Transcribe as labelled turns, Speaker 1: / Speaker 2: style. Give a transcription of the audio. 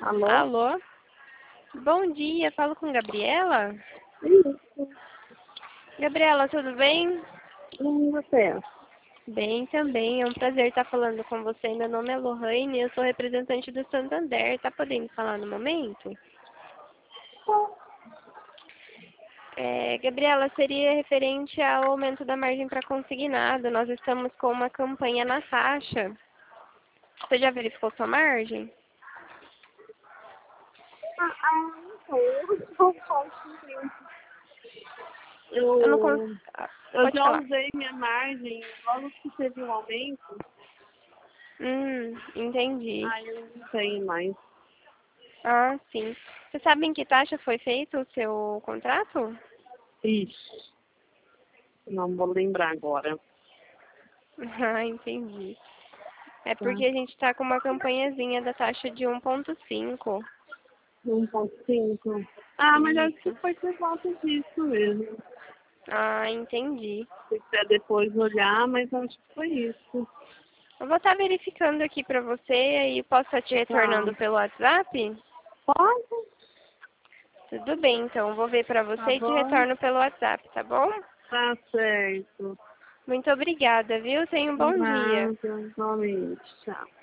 Speaker 1: Alô?
Speaker 2: Alô? Bom dia, falo com Gabriela?
Speaker 1: Isso.
Speaker 2: Gabriela, tudo bem?
Speaker 1: E você?
Speaker 2: Bem também, é um prazer estar falando com você. Meu nome é Lohane, eu sou representante do Santander. Tá podendo falar no momento? Gabriela, seria referente ao aumento da margem para consignado. Nós estamos com uma campanha na taxa. Você já verificou sua margem?
Speaker 1: Então, eu não posso entender.
Speaker 2: Eu não consigo.
Speaker 1: Eu
Speaker 2: Pode
Speaker 1: já
Speaker 2: falar.
Speaker 1: usei minha margem logo que teve um aumento,
Speaker 2: Entendi.
Speaker 1: aí eu não tenho mais.
Speaker 2: Ah, sim. Você sabe em que taxa foi feito o seu contrato?
Speaker 1: Ixi, não vou lembrar agora.
Speaker 2: Ah, entendi. É
Speaker 1: Tá?
Speaker 2: porque a gente está com uma campanhazinha da taxa de 1,5.
Speaker 1: 1,5. Ah, mas acho que
Speaker 2: Isso.
Speaker 1: foi por volta disso mesmo.
Speaker 2: Ah, entendi.
Speaker 1: Se quiser depois olhar, mas acho que foi isso.
Speaker 2: Eu vou estar verificando aqui para você e posso estar te
Speaker 1: Tá.
Speaker 2: retornando pelo WhatsApp?
Speaker 1: Pode?
Speaker 2: Tudo bem, então. Vou ver para
Speaker 1: Tá
Speaker 2: você e te
Speaker 1: bom?
Speaker 2: retorno pelo WhatsApp, tá bom?
Speaker 1: Tá certo.
Speaker 2: Muito obrigada, viu? Tenha um bom dia.
Speaker 1: Nada, realmente. Tchau.